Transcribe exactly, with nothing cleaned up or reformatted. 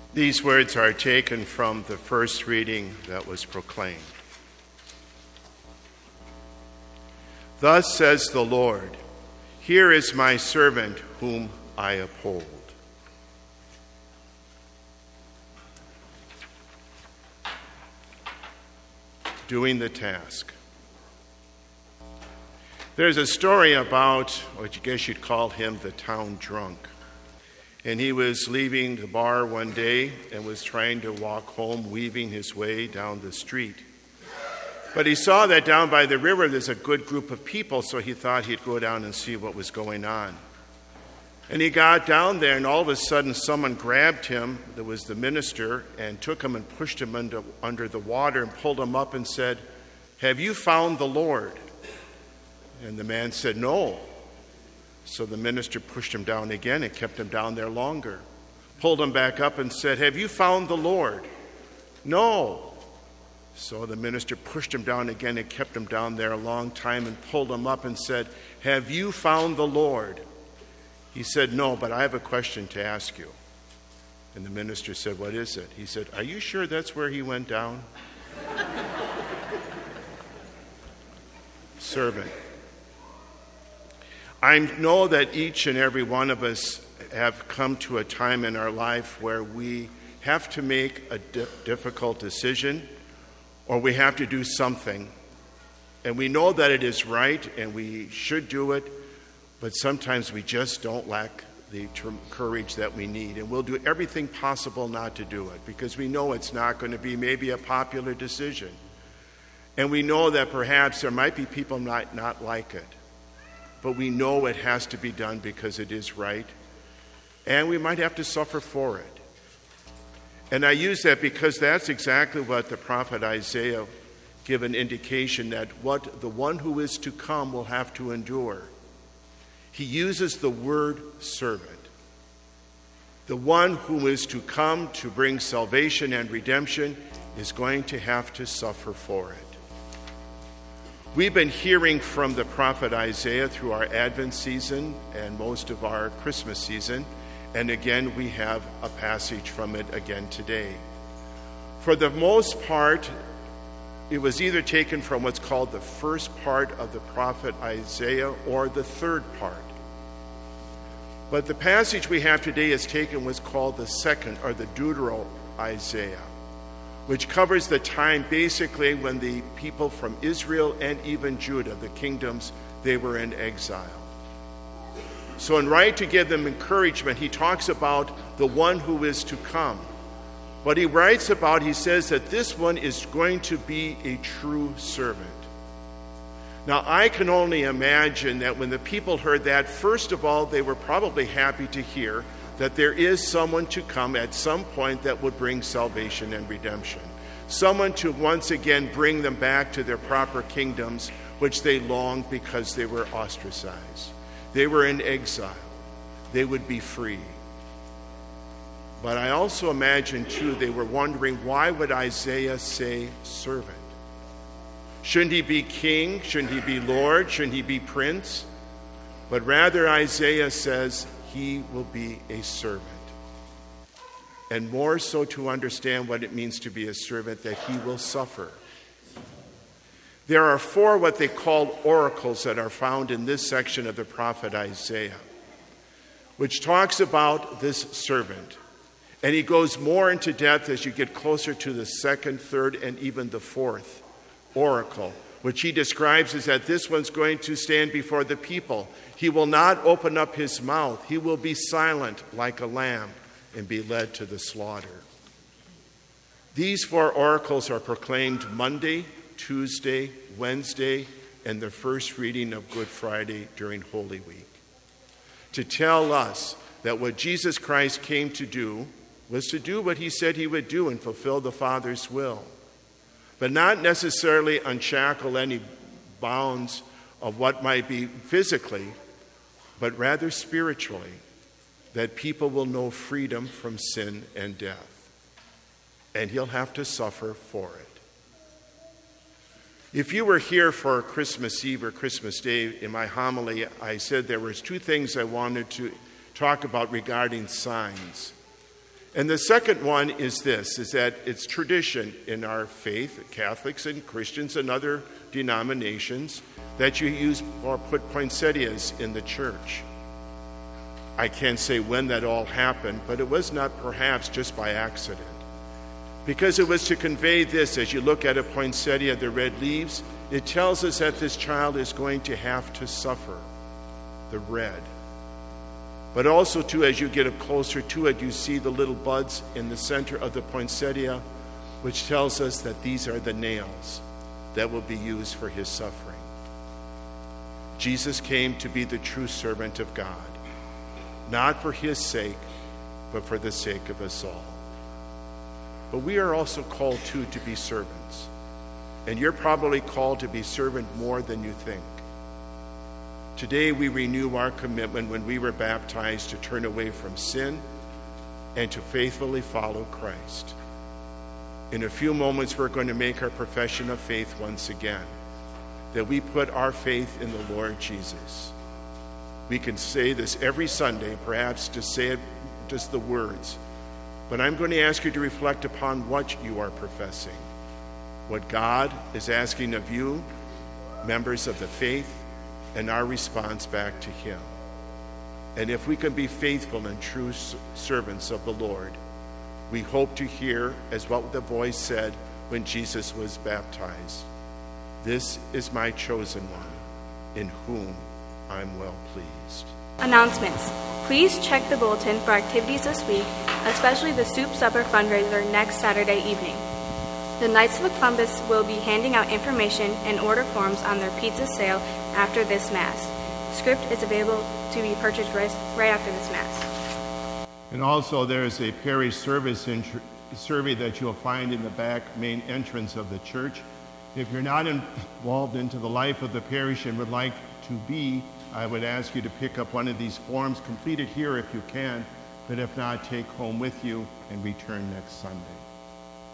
These words are taken from the first reading that was proclaimed. Thus says the Lord, here is my servant whom I uphold. Doing the task. There's a story about, or I guess you'd call him the town drunk. And he was leaving the bar one day and was trying to walk home, weaving his way down the street. But he saw that down by the river there's a good group of people, so he thought he'd go down and see what was going on. And he got down there, and all of a sudden someone grabbed him, that was the minister, and took him and pushed him under, under the water and pulled him up and said, "Have you found the Lord?" And the man said, "No." So the minister pushed him down again and kept him down there longer. Pulled him back up and said, "Have you found the Lord?" "No." So the minister pushed him down again and kept him down there a long time and pulled him up and said, "Have you found the Lord?" He said, "No, but I have a question to ask you." And the minister said, "What is it?" He said, "Are you sure that's where he went down?" Servant. I know that each and every one of us have come to a time in our life where we have to make a di- difficult decision, or we have to do something. And we know that it is right and we should do it, but sometimes we just don't lack the ter- courage that we need. And we'll do everything possible not to do it because we know it's not going to be maybe a popular decision. And we know that perhaps there might be people might not like it. But we know it has to be done because it is right. And we might have to suffer for it. And I use that because that's exactly what the prophet Isaiah gave an indication that what the one who is to come will have to endure. He uses the word servant. The one who is to come to bring salvation and redemption is going to have to suffer for it. We've been hearing from the prophet Isaiah through our Advent season and most of our Christmas season, and again we have a passage from it again today. For the most part, it was either taken from what's called the first part of the prophet Isaiah or the third part. But the passage we have today is taken what's called the second, or the Deutero Isaiah, which covers the time basically when the people from Israel and even Judah, the kingdoms, they were in exile. So in right to give them encouragement, he talks about the one who is to come. What he writes about, he says that this one is going to be a true servant. Now, I can only imagine that when the people heard that, first of all, they were probably happy to hear that there is someone to come at some point that would bring salvation and redemption. Someone to once again bring them back to their proper kingdoms, which they longed because they were ostracized. They were in exile. They would be free. But I also imagine, too, they were wondering, why would Isaiah say servant? Shouldn't he be king? Shouldn't he be Lord? Shouldn't he be prince? But rather, Isaiah says, he will be a servant. And more so to understand what it means to be a servant, that he will suffer. There are four what they call oracles that are found in this section of the prophet Isaiah, which talks about this servant. And he goes more into depth as you get closer to the second, third, and even the fourth oracle, which he describes as that this one's going to stand before the people. He will not open up his mouth. He will be silent like a lamb and be led to the slaughter. These four oracles are proclaimed Monday, Tuesday, Wednesday, and the first reading of Good Friday during Holy Week, to tell us that what Jesus Christ came to do was to do what he said he would do and fulfill the Father's will, but not necessarily unshackle any bounds of what might be physically, but rather spiritually, that people will know freedom from sin and death. And he'll have to suffer for it. If you were here for Christmas Eve or Christmas Day, in my homily, I said there was two things I wanted to talk about regarding signs. And the second one is this, is that it's tradition in our faith, Catholics and Christians and other denominations, that you use or put poinsettias in the church. I can't say when that all happened, but it was not perhaps just by accident. Because it was to convey this, as you look at a poinsettia, the red leaves, it tells us that this child is going to have to suffer the red. But also, too, as you get up closer to it, you see the little buds in the center of the poinsettia, which tells us that these are the nails that will be used for his suffering. Jesus came to be the true servant of God, not for his sake, but for the sake of us all. But we are also called, too, to be servants. And you're probably called to be servant more than you think. Today we renew our commitment when we were baptized to turn away from sin and to faithfully follow Christ. In a few moments we're going to make our profession of faith once again, that we put our faith in the Lord Jesus. We can say this every Sunday, perhaps just say it, just the words, but I'm going to ask you to reflect upon what you are professing, what God is asking of you, members of the faith, and our response back to him. And if we can be faithful and true servants of the Lord, we hope to hear, as what the voice said when Jesus was baptized, "This is my chosen one, in whom I'm well pleased." Announcements. Please check the bulletin for activities this week, especially the Soup Supper fundraiser next Saturday evening. The Knights of Columbus will be handing out information and order forms on their pizza sale after this Mass. Script is available to be purchased right, right after this Mass. And also there's a parish service intr- survey that you'll find in the back main entrance of the church. If you're not involved into the life of the parish and would like to be, I would ask you to pick up one of these forms, complete it here if you can, but if not, take home with you and return next Sunday.